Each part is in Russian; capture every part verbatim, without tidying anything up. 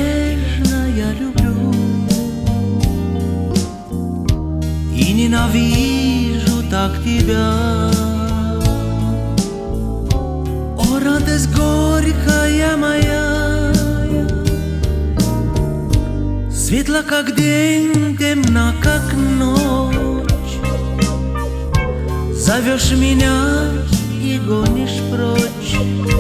нежно я люблю и ненавижу так тебя. О, радость горькая моя, светла как день, темна как ночь. Зовешь меня и гонишь прочь,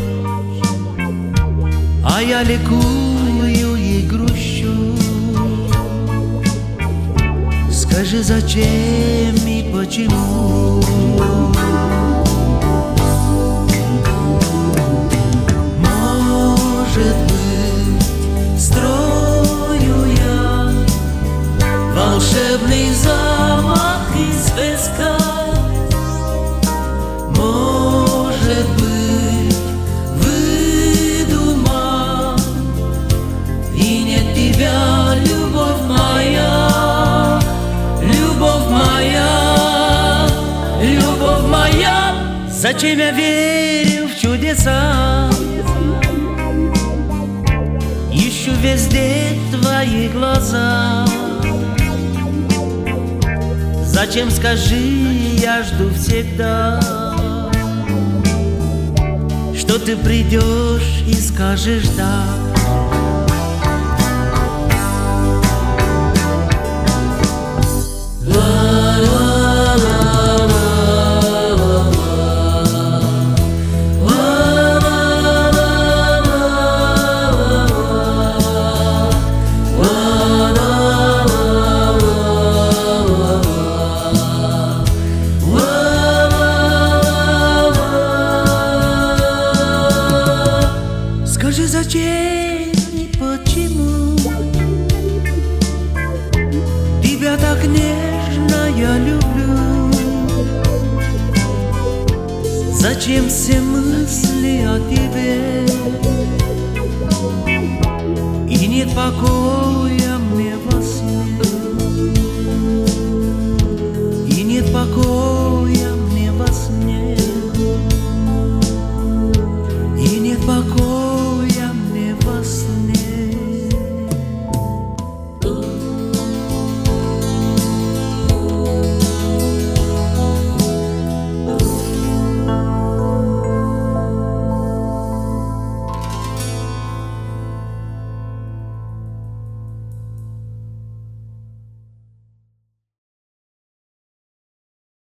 а я ликую и грущу. Скажи, зачем и почему? Может быть, строю я волшебный замок из песка. Может быть, выдумал, и нет тебя, любовь моя, любовь моя, любовь моя. Зачем я верю в чудеса? Ищу везде твои глаза. Зачем, скажи, я жду всегда, что ты придешь и скажешь да. Скажи, зачем и почему тебя так нежно я люблю? Зачем все мысли о тебе, и нет покоя